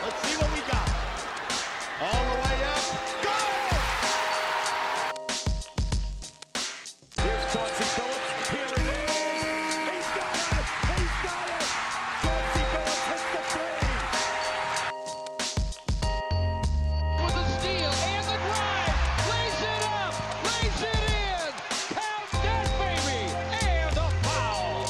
Let's see what we got. All the way up. Go! Here's Chauncey Billups. Here it is. He's got it. He's got it. Chauncey Billups hits the three. With a steal and the drive. Lays it up. Lays it in. Count that baby. And a foul.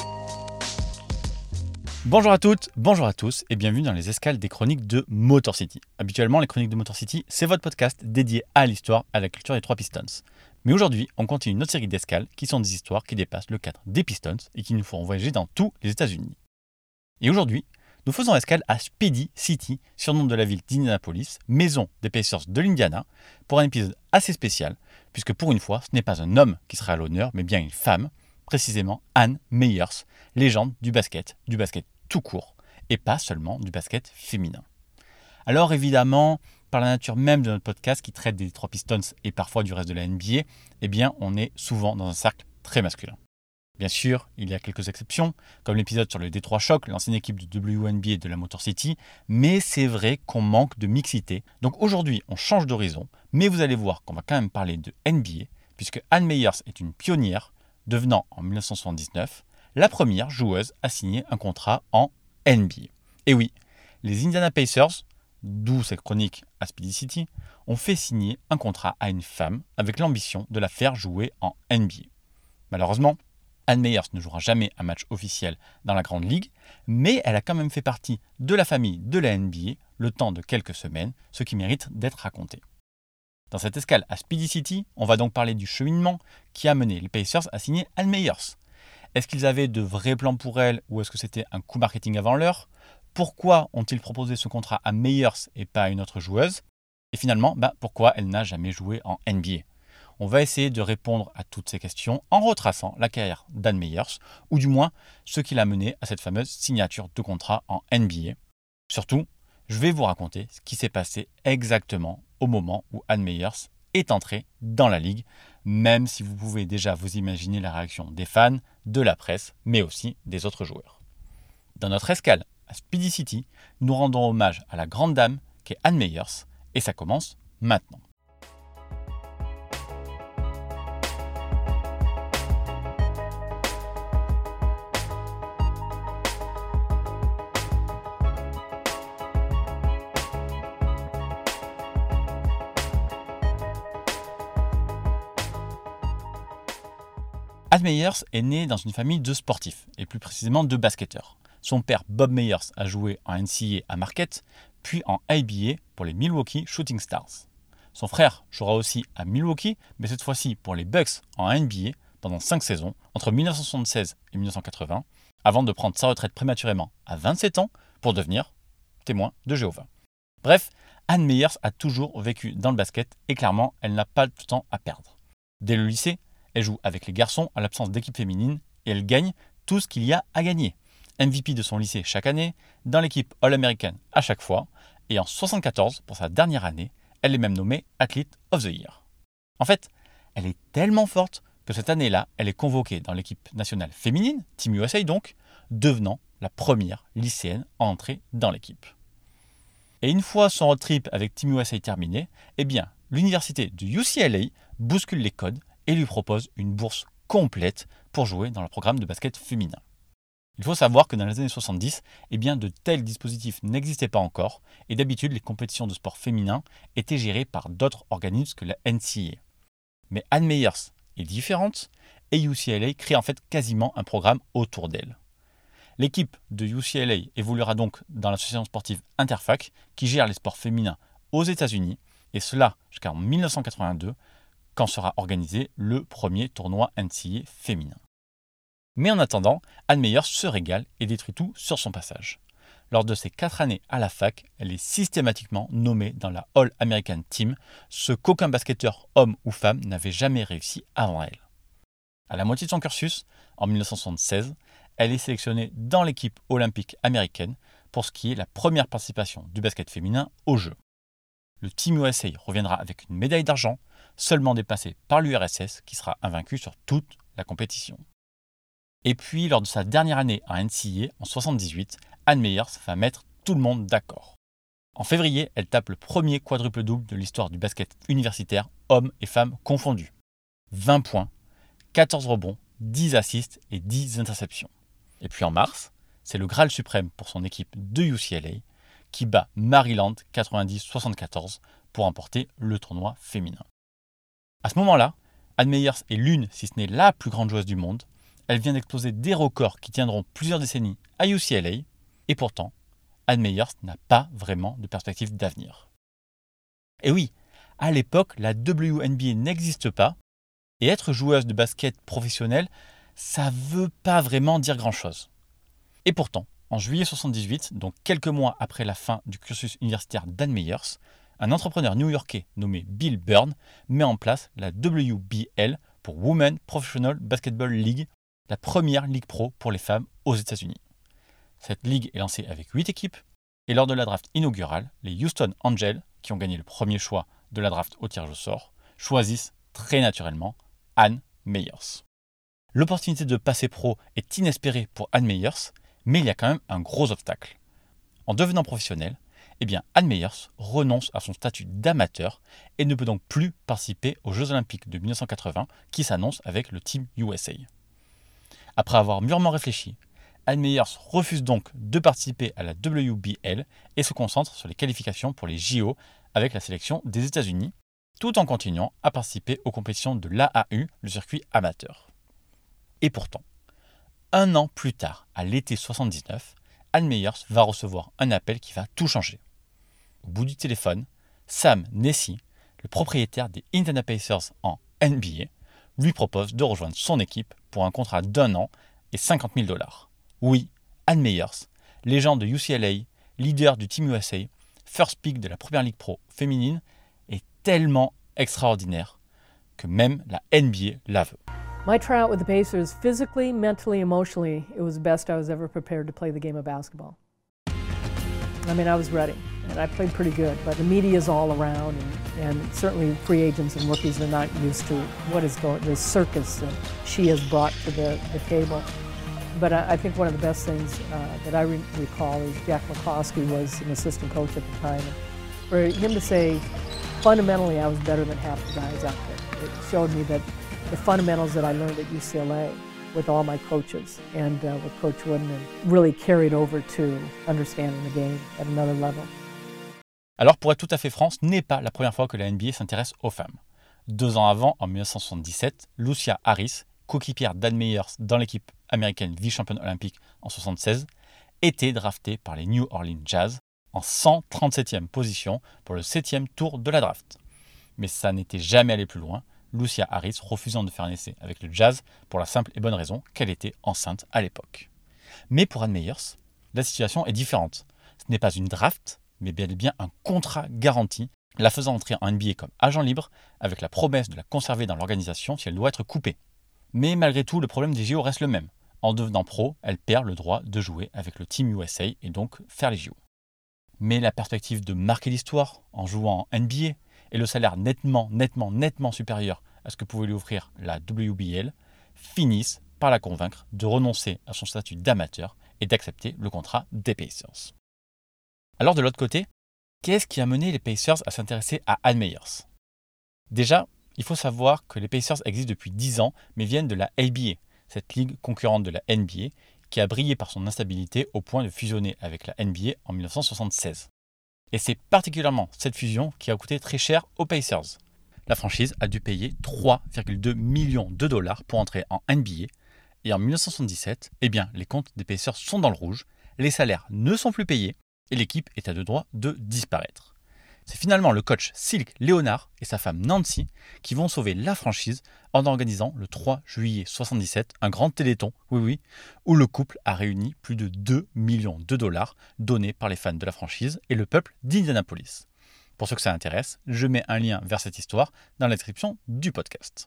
Bonjour à toutes, bonjour à tous et bienvenue dans les escales des chroniques de Motor City. Habituellement, les chroniques de Motor City, c'est votre podcast dédié à l'histoire, à la culture des trois Pistons. Mais aujourd'hui, on continue notre série d'escales qui sont des histoires qui dépassent le cadre des Pistons et qui nous feront voyager dans tous les États-Unis. Et aujourd'hui, nous faisons escale à Speedy City, surnom de la ville d'Indianapolis, maison des Pacers de l'Indiana, pour un épisode assez spécial, puisque pour une fois, ce n'est pas un homme qui sera à l'honneur, mais bien une femme, précisément Ann Meyers, légende du basket tout court, et pas seulement du basket féminin. Alors évidemment, par la nature même de notre podcast qui traite des trois Pistons et parfois du reste de la NBA, eh bien on est souvent dans un cercle très masculin. Bien sûr, il y a quelques exceptions, comme l'épisode sur le Detroit Shock, l'ancienne équipe de WNBA de la Motor City, mais c'est vrai qu'on manque de mixité. Donc aujourd'hui, on change d'horizon, mais vous allez voir qu'on va quand même parler de NBA, puisque Ann Meyers est une pionnière, devenant en 1979 la première joueuse à signer un contrat en NBA. Et oui, les Indiana Pacers, d'où cette chronique à Speedy City, ont fait signer un contrat à une femme avec l'ambition de la faire jouer en NBA. Malheureusement, Ann Meyers ne jouera jamais un match officiel dans la Grande Ligue, mais elle a quand même fait partie de la famille de la NBA le temps de quelques semaines, ce qui mérite d'être raconté. Dans cette escale à Speedy City, on va donc parler du cheminement qui a mené les Pacers à signer Ann Meyers. Est-ce qu'ils avaient de vrais plans pour elle ou est-ce que c'était un coup marketing avant l'heure ? Pourquoi ont-ils proposé ce contrat à Meyers et pas à une autre joueuse ? Et finalement, pourquoi elle n'a jamais joué en NBA ? On va essayer de répondre à toutes ces questions en retraçant la carrière d'Ann Meyers, ou du moins ce qui l'a mené à cette fameuse signature de contrat en NBA. Surtout, je vais vous raconter ce qui s'est passé exactement au moment où Ann Meyers est entrée dans la ligue, même si vous pouvez déjà vous imaginer la réaction des fans, de la presse, mais aussi des autres joueurs. Dans notre escale à Speedy City, nous rendons hommage à la grande dame qu'est Ann Meyers, et ça commence maintenant. Ann Meyers est née dans une famille de sportifs, et plus précisément de basketteurs. Son père Bob Meyers a joué en NCAA à Marquette, puis en ABA pour les Milwaukee Shooting Stars. Son frère jouera aussi à Milwaukee, mais cette fois-ci pour les Bucks en NBA pendant 5 saisons, entre 1976 et 1980, avant de prendre sa retraite prématurément à 27 ans pour devenir témoin de Jéhovah. Bref, Ann Meyers a toujours vécu dans le basket et clairement, elle n'a pas de temps à perdre. Dès le lycée, elle joue avec les garçons à l'absence d'équipe féminine et elle gagne tout ce qu'il y a à gagner. MVP de son lycée chaque année, dans l'équipe All-American à chaque fois, et en 1974, pour sa dernière année, elle est même nommée Athlete of the Year. En fait, elle est tellement forte que cette année-là, elle est convoquée dans l'équipe nationale féminine, Team USA donc, devenant la première lycéenne à entrer dans l'équipe. Et une fois son road trip avec Team USA terminé, eh bien, l'université de UCLA bouscule les codes et lui propose une bourse complète pour jouer dans le programme de basket féminin. Il faut savoir que dans les années 70, eh bien, de tels dispositifs n'existaient pas encore et d'habitude les compétitions de sport féminin étaient gérées par d'autres organismes que la NCAA. Mais Ann Meyers est différente et UCLA crée en fait quasiment un programme autour d'elle. L'équipe de UCLA évoluera donc dans l'association sportive Interfac qui gère les sports féminins aux États-Unis et cela jusqu'en 1982 quand sera organisé le premier tournoi NCAA féminin. Mais en attendant, Ann Meyers se régale et détruit tout sur son passage. Lors de ses 4 années à la fac, elle est systématiquement nommée dans la All-American Team, ce qu'aucun basketteur, homme ou femme, n'avait jamais réussi avant elle. À la moitié de son cursus, en 1976, elle est sélectionnée dans l'équipe olympique américaine pour ce qui est la première participation du basket féminin aux Jeux. Le Team USA reviendra avec une médaille d'argent, seulement dépassée par l'URSS qui sera invaincu sur toute la compétition. Et puis, lors de sa dernière année à NCAA en 1978, Ann Meyers va mettre tout le monde d'accord. En février, elle tape le premier quadruple-double de l'histoire du basket universitaire, hommes et femmes confondus. 20 points, 14 rebonds, 10 assists et 10 interceptions. Et puis en mars, c'est le Graal suprême pour son équipe de UCLA qui bat Maryland 90-74 pour remporter le tournoi féminin. À ce moment-là, Ann Meyers est l'une, si ce n'est la plus grande joueuse du monde. Elle vient d'exploser des records qui tiendront plusieurs décennies à UCLA et pourtant, Ann Meyers n'a pas vraiment de perspective d'avenir. Et oui, à l'époque, la WNBA n'existe pas et être joueuse de basket professionnelle, ça veut pas vraiment dire grand-chose. Et pourtant, en juillet 1978, donc quelques mois après la fin du cursus universitaire d'Ann Meyers, un entrepreneur new-yorkais nommé Bill Byrne met en place la WBL pour Women Professional Basketball League, la première ligue pro pour les femmes aux États-Unis. Cette ligue est lancée avec 8 équipes et lors de la draft inaugurale, les Houston Angels, qui ont gagné le premier choix de la draft au tirage au sort, choisissent très naturellement Ann Meyers. L'opportunité de passer pro est inespérée pour Ann Meyers, mais il y a quand même un gros obstacle. En devenant professionnelle, Ann Meyers renonce à son statut d'amateur et ne peut donc plus participer aux Jeux Olympiques de 1980 qui s'annoncent avec le Team USA. Après avoir mûrement réfléchi, Ann Meyers refuse donc de participer à la WBL et se concentre sur les qualifications pour les JO avec la sélection des États-Unis, tout en continuant à participer aux compétitions de l'AAU, le circuit amateur. Et pourtant, un an plus tard, à l'été 79, Ann Meyers va recevoir un appel qui va tout changer. Au bout du téléphone, Sam Nessie, le propriétaire des Indiana Pacers en NBA, lui propose de rejoindre son équipe pour un contrat d'1 an et $50 000. Oui, Ann Meyers, légende de UCLA, leader du Team USA, first pick de la première ligue pro féminine, est tellement extraordinaire que même la NBA la veut. My tryout with the Pacers, physically, mentally, emotionally, it was the best I was ever prepared to play the game of basketball. I mean, I was ready, and I played pretty good, but the media's all around, and certainly free agents and rookies are not used to what is going, the circus that she has brought to the table. But I think one of the best things that I recall is Jack McCloskey was an assistant coach at the time. And for him to say, fundamentally, I was better than half the guys out there. It showed me that the fundamentals that I learned at UCLA with all my coaches and with Coach Wooden really carried over to understanding the game at another level. Alors pour être tout à fait franc, ce n'est pas la première fois que la NBA s'intéresse aux femmes. 2 ans avant, en 1977, Lucia Harris, coéquipière d'Ann Meyers dans l'équipe américaine vice-championne olympique en 1976, était draftée par les New Orleans Jazz en 137e position pour le 7e tour de la draft. Mais ça n'était jamais allé plus loin, Lucia Harris refusant de faire un essai avec le Jazz pour la simple et bonne raison qu'elle était enceinte à l'époque. Mais pour Ann Meyers, la situation est différente. Ce n'est pas une draft, mais bel et bien un contrat garanti, la faisant entrer en NBA comme agent libre, avec la promesse de la conserver dans l'organisation si elle doit être coupée. Mais malgré tout, le problème des JO reste le même. En devenant pro, elle perd le droit de jouer avec le Team USA et donc faire les JO. Mais la perspective de marquer l'histoire en jouant en NBA et le salaire nettement supérieur à ce que pouvait lui offrir la WBL finissent par la convaincre de renoncer à son statut d'amateur et d'accepter le contrat des Pacers. Alors de l'autre côté, qu'est-ce qui a mené les Pacers à s'intéresser à Ann Meyers ? Déjà, il faut savoir que les Pacers existent depuis 10 ans mais viennent de la ABA, cette ligue concurrente de la NBA qui a brillé par son instabilité au point de fusionner avec la NBA en 1976. Et c'est particulièrement cette fusion qui a coûté très cher aux Pacers. La franchise a dû payer 3,2 millions de dollars pour entrer en NBA. Et en 1977, les comptes des Pacers sont dans le rouge, les salaires ne sont plus payés et l'équipe est à deux doigts de disparaître. C'est finalement le coach Silk Leonard et sa femme Nancy qui vont sauver la franchise en organisant le 3 juillet 1977 un grand téléthon, où le couple a réuni plus de 2 millions de dollars donnés par les fans de la franchise et le peuple d'Indianapolis. Pour ceux que ça intéresse, je mets un lien vers cette histoire dans la description du podcast.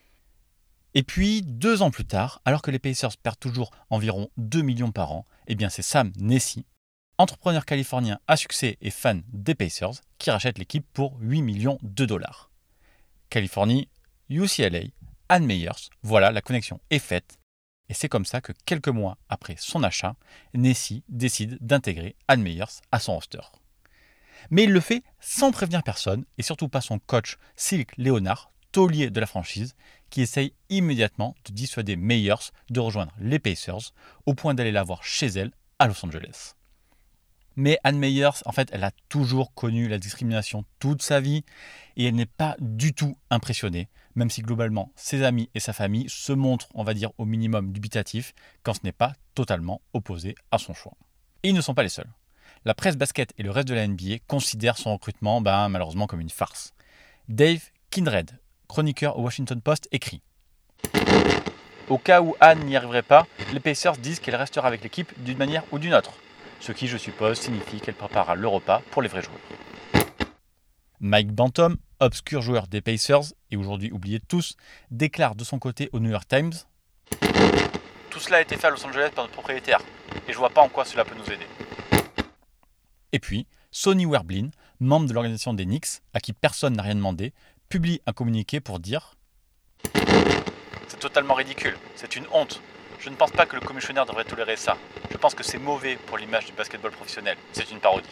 Et puis, 2 ans plus tard, alors que les Pacers perdent toujours environ 2 millions par an, c'est Sam Nessie, entrepreneur californien à succès et fan des Pacers, qui rachète l'équipe pour 8 millions de dollars. Californie, UCLA, Ann Meyers, voilà, la connexion est faite. Et c'est comme ça que quelques mois après son achat, Nessie décide d'intégrer Ann Meyers à son roster. Mais il le fait sans prévenir personne, et surtout pas son coach Silk Leonard, taulier de la franchise, qui essaye immédiatement de dissuader Meyers de rejoindre les Pacers, au point d'aller la voir chez elle à Los Angeles. Mais Ann Meyers, en fait, elle a toujours connu la discrimination toute sa vie, et elle n'est pas du tout impressionnée, même si globalement ses amis et sa famille se montrent, on va dire, au minimum dubitatifs, quand ce n'est pas totalement opposé à son choix. Et ils ne sont pas les seuls. La presse basket et le reste de la NBA considèrent son recrutement malheureusement comme une farce. Dave Kindred, chroniqueur au Washington Post, écrit « Au cas où Anne n'y arriverait pas, les Pacers disent qu'elle restera avec l'équipe d'une manière ou d'une autre, ce qui, je suppose, signifie qu'elle préparera le repas pour les vrais joueurs. » Mike Bantom, obscur joueur des Pacers et aujourd'hui oublié de tous, déclare de son côté au New York Times « Tout cela a été fait à Los Angeles par notre propriétaire, et je vois pas en quoi cela peut nous aider. » Et puis, Sonny Werblin, membre de l'organisation des Knicks, à qui personne n'a rien demandé, publie un communiqué pour dire « C'est totalement ridicule, c'est une honte. Je ne pense pas que le commissionnaire devrait tolérer ça. Je pense que c'est mauvais pour l'image du basketball professionnel. C'est une parodie. »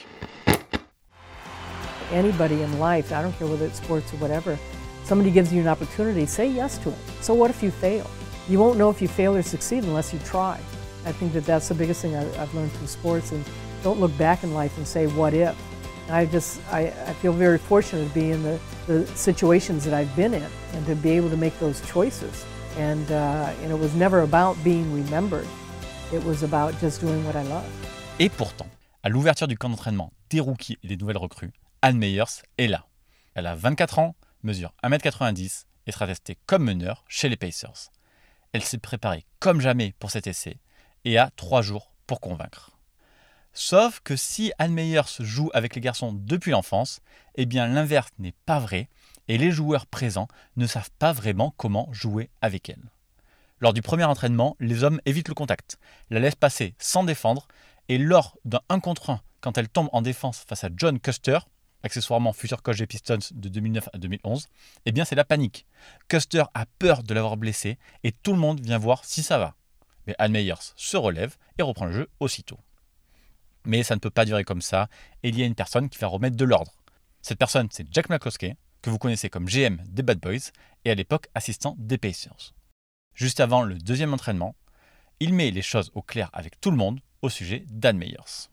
Anybody in life, I don't care whether it's sports or whatever, somebody gives you an opportunity, say yes to it. So what if you fail? You won't know if you fail or succeed unless you try. I think that that's the biggest thing I've learned through sports, and don't look back in life and say, what if? I feel very fortunate to be in the situations that I've been in and to be able to make those choices. And it was never about being remembered. It was about just doing what I love. Et pourtant, à l'ouverture du camp d'entraînement des rookies et des nouvelles recrues, Ann Meyers est là. Elle a 24 ans, mesure 1m90 et sera testée comme meneur chez les Pacers. Elle s'est préparée comme jamais pour cet essai et a 3 jours pour convaincre. Sauf que si Ann Meyers joue avec les garçons depuis l'enfance, eh bien l'inverse n'est pas vrai et les joueurs présents ne savent pas vraiment comment jouer avec elle. Lors du premier entraînement, les hommes évitent le contact, la laissent passer sans défendre et lors d'un 1 contre 1, quand elle tombe en défense face à John Custer, accessoirement futur coach des Pistons de 2009 à 2011, eh bien c'est la panique. Custer a peur de l'avoir blessé et tout le monde vient voir si ça va. Mais Ann Meyers se relève et reprend le jeu aussitôt. Mais ça ne peut pas durer comme ça et il y a une personne qui va remettre de l'ordre. Cette personne, c'est Jack McCloskey, que vous connaissez comme GM des Bad Boys et à l'époque assistant des Pacers. Juste avant le deuxième entraînement, il met les choses au clair avec tout le monde au sujet d'Ann Meyers.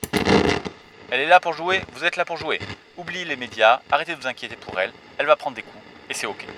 Elle est là pour jouer, vous êtes là pour jouer. Oubliez les médias, arrêtez de vous inquiéter pour elle, elle va prendre des coups et c'est ok.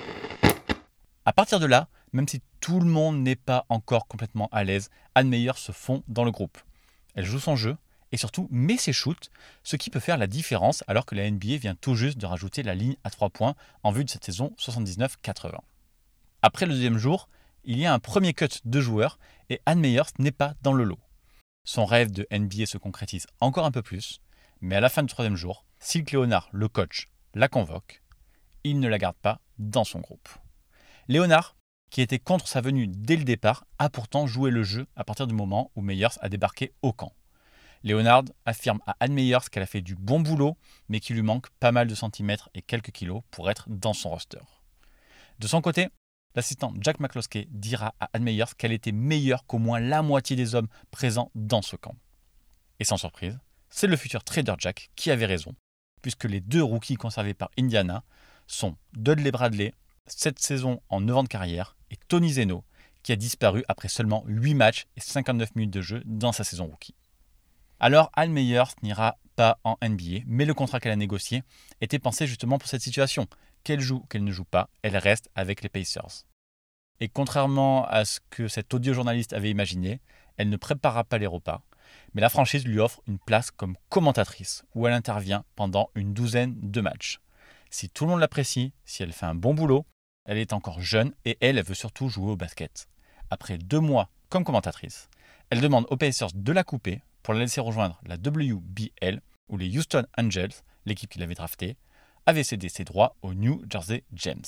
À partir de là, même si tout le monde n'est pas encore complètement à l'aise, Ann Meyers se fond dans le groupe. Elle joue son jeu et surtout met ses shoots, ce qui peut faire la différence alors que la NBA vient tout juste de rajouter la ligne à 3 points en vue de cette saison 79-80. Après le deuxième jour, il y a un premier cut de joueurs et Ann Meyers n'est pas dans le lot. Son rêve de NBA se concrétise encore un peu plus, mais à la fin du troisième jour, Silk Leonard, le coach, la convoque. Il ne la garde pas dans son groupe. Leonard, qui était contre sa venue dès le départ, a pourtant joué le jeu à partir du moment où Meyers a débarqué au camp. Leonard affirme à Ann Meyers qu'elle a fait du bon boulot, mais qu'il lui manque pas mal de centimètres et quelques kilos pour être dans son roster. De son côté, l'assistant Jack McCloskey dira à Ann Meyers qu'elle était meilleure qu'au moins la moitié des hommes présents dans ce camp. Et sans surprise, c'est le futur trader Jack qui avait raison, puisque les 2 rookies conservés par Indiana sont Dudley Bradley, 7 saisons en 9 ans de carrière, et Tony Zeno, qui a disparu après seulement 8 matchs et 59 minutes de jeu dans sa saison rookie. Alors Ann Meyers n'ira pas en NBA, mais le contrat qu'elle a négocié était pensé justement pour cette situation. Qu'elle joue ou qu'elle ne joue pas, elle reste avec les Pacers. Et contrairement à ce que cet audiojournaliste avait imaginé, elle ne préparera pas les repas, mais la franchise lui offre une place comme commentatrice, où elle intervient pendant une 12aine de matchs. Si tout le monde l'apprécie, si elle fait un bon boulot, elle est encore jeune et elle veut surtout jouer au basket. Après 2 mois comme commentatrice, elle demande aux Pacers de la couper pour la laisser rejoindre la WBL, où les Houston Angels, l'équipe qui l'avait draftée, avaient cédé ses droits aux New Jersey Gems.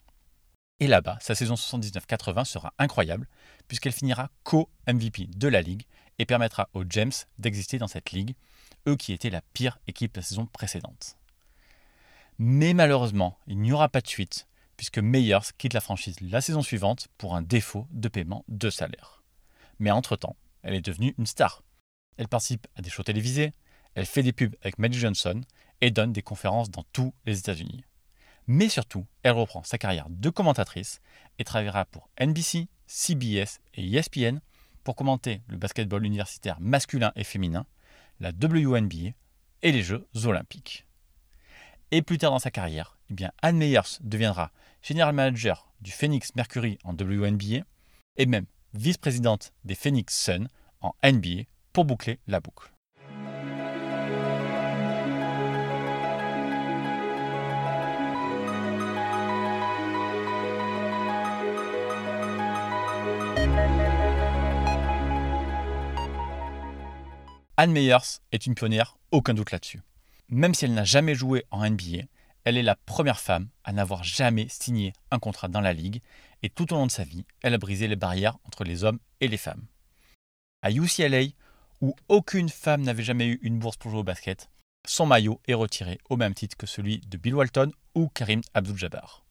Et là-bas, sa saison 79-80 sera incroyable, puisqu'elle finira co-MVP de la Ligue et permettra aux Gems d'exister dans cette ligue, eux qui étaient la pire équipe la saison précédente. Mais malheureusement, il n'y aura pas de suite, puisque Meyers quitte la franchise la saison suivante pour un défaut de paiement de salaire. Mais entre-temps, elle est devenue une star. Elle participe à des shows télévisés, elle fait des pubs avec Magic Johnson et donne des conférences dans tous les États-Unis. Mais surtout, elle reprend sa carrière de commentatrice et travaillera pour NBC, CBS et ESPN pour commenter le basketball universitaire masculin et féminin, la WNBA et les Jeux olympiques. Et plus tard dans sa carrière, Ann Meyers deviendra General Manager du Phoenix Mercury en WNBA et même vice-présidente des Phoenix Suns en NBA pour boucler la boucle. Ann Meyers est une pionnière, aucun doute là-dessus. Même si elle n'a jamais joué en NBA, elle est la première femme à n'avoir jamais signé un contrat dans la ligue et tout au long de sa vie, elle a brisé les barrières entre les hommes et les femmes. À UCLA, où aucune femme n'avait jamais eu une bourse pour jouer au basket, son maillot est retiré au même titre que celui de Bill Walton ou Kareem Abdul-Jabbar.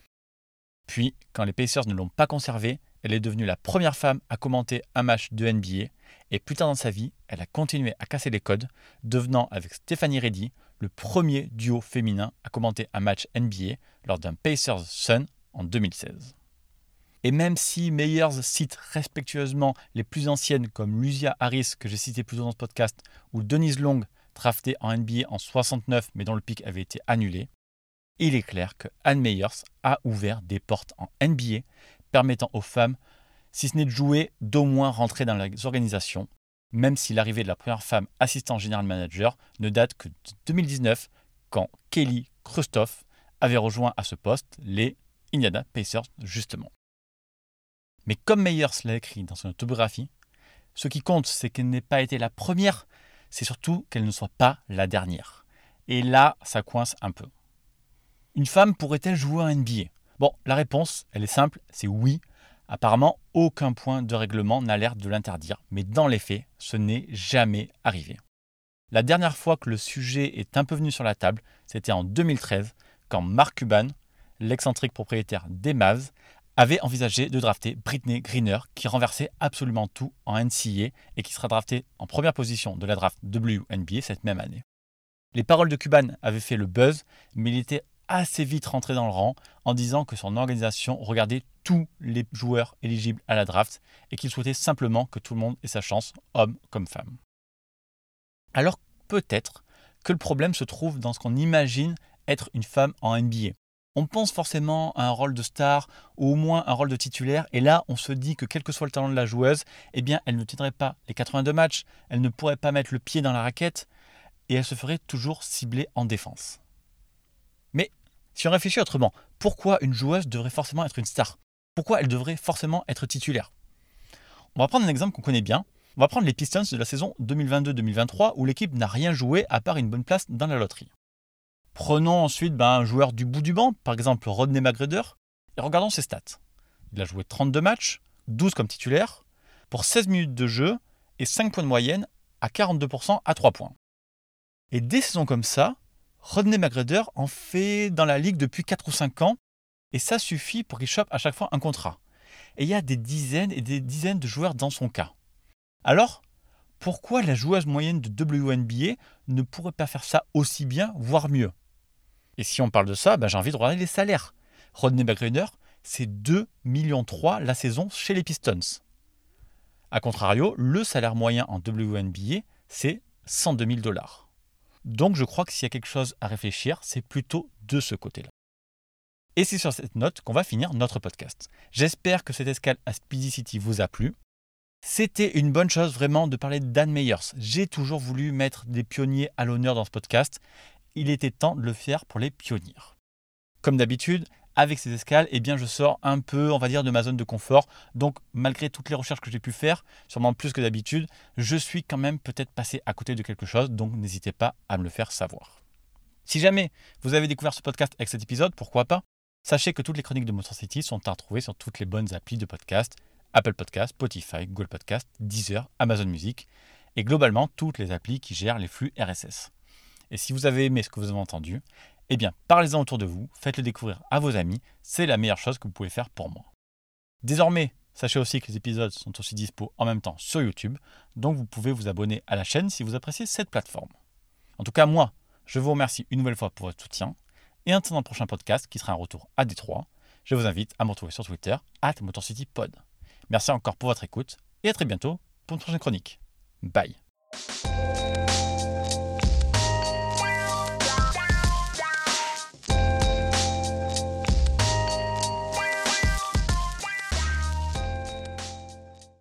Puis, quand les Pacers ne l'ont pas conservé, elle est devenue la première femme à commenter un match de NBA et plus tard dans sa vie, elle a continué à casser les codes, devenant avec Stephanie Reddy le premier duo féminin à commenter un match NBA lors d'un Pacers Suns en 2016. Et même si Meyers cite respectueusement les plus anciennes comme Lucia Harris que j'ai cité plus tôt dans ce podcast ou Denise Long draftée en NBA en 69 mais dont le pick avait été annulé, il est clair que Ann Meyers a ouvert des portes en NBA permettant aux femmes, si ce n'est de jouer, d'au moins rentrer dans les organisations, même si l'arrivée de la première femme assistant général manager ne date que de 2019, quand Kelly Krustoff avait rejoint à ce poste les Indiana Pacers justement. Mais comme Meyers l'a écrit dans son autobiographie, ce qui compte, c'est qu'elle n'ait pas été la première, c'est surtout qu'elle ne soit pas la dernière. Et là, ça coince un peu. Une femme pourrait-elle jouer en NBA ? Bon, la réponse, elle est simple, c'est oui. Apparemment, aucun point de règlement n'a l'air de l'interdire, mais dans les faits, ce n'est jamais arrivé. La dernière fois que le sujet est un peu venu sur la table, c'était en 2013, quand Mark Cuban, l'excentrique propriétaire des Mavs, avait envisagé de drafter Brittney Griner, qui renversait absolument tout en NCAA et qui sera draftée en première position de la draft WNBA cette même année. Les paroles de Cuban avaient fait le buzz, mais il était assez vite rentré dans le rang en disant que son organisation regardait tous les joueurs éligibles à la draft et qu'il souhaitait simplement que tout le monde ait sa chance, homme comme femme. Alors peut-être que le problème se trouve dans ce qu'on imagine être une femme en NBA. On pense forcément à un rôle de star ou au moins un rôle de titulaire et là on se dit que quel que soit le talent de la joueuse, elle ne tiendrait pas les 82 matchs, elle ne pourrait pas mettre le pied dans la raquette et elle se ferait toujours cibler en défense. Mais si on réfléchit autrement, pourquoi une joueuse devrait forcément être une star ? Pourquoi elle devrait forcément être titulaire ? On va prendre un exemple qu'on connaît bien. On va prendre les Pistons de la saison 2022-2023 où l'équipe n'a rien joué à part une bonne place dans la loterie. Prenons ensuite un joueur du bout du banc, par exemple Rodney McGruder, et regardons ses stats. Il a joué 32 matchs, 12 comme titulaire, pour 16 minutes de jeu et 5 points de moyenne à 42% à 3 points. Et des saisons comme ça, Rodney McGruder en fait dans la ligue depuis 4 ou 5 ans et ça suffit pour qu'il chope à chaque fois un contrat. Et il y a des dizaines et des dizaines de joueurs dans son cas. Alors, pourquoi la joueuse moyenne de WNBA ne pourrait pas faire ça aussi bien, voire mieux ? Et si on parle de ça, j'ai envie de regarder les salaires. Rodney McGruder, c'est 2,3 millions la saison chez les Pistons. A contrario, le salaire moyen en WNBA, c'est 102 000 $. Donc je crois que s'il y a quelque chose à réfléchir, c'est plutôt de ce côté-là. Et c'est sur cette note qu'on va finir notre podcast. J'espère que cette escale à Speedy City vous a plu. C'était une bonne chose vraiment de parler d'Ann Meyers. J'ai toujours voulu mettre des pionniers à l'honneur dans ce podcast. Il était temps de le faire pour les pionniers. Comme d'habitude, avec ces escales, je sors un peu, de ma zone de confort. Donc, malgré toutes les recherches que j'ai pu faire, sûrement plus que d'habitude, je suis quand même peut-être passé à côté de quelque chose. Donc, n'hésitez pas à me le faire savoir. Si jamais vous avez découvert ce podcast avec cet épisode, pourquoi pas ? Sachez que toutes les chroniques de Motor City sont à retrouver sur toutes les bonnes applis de podcast, Apple Podcast, Spotify, Google Podcast, Deezer, Amazon Music et globalement toutes les applis qui gèrent les flux RSS. Et si vous avez aimé ce que vous avez entendu, parlez-en autour de vous, faites-le découvrir à vos amis, c'est la meilleure chose que vous pouvez faire pour moi. Désormais, sachez aussi que les épisodes sont aussi dispo en même temps sur YouTube, donc vous pouvez vous abonner à la chaîne si vous appréciez cette plateforme. En tout cas, moi, je vous remercie une nouvelle fois pour votre soutien. Et en attendant le prochain podcast, qui sera un retour à Détroit, je vous invite à me retrouver sur Twitter, @MotorCityPod. Merci encore pour votre écoute et à très bientôt pour une prochaine chronique. Bye.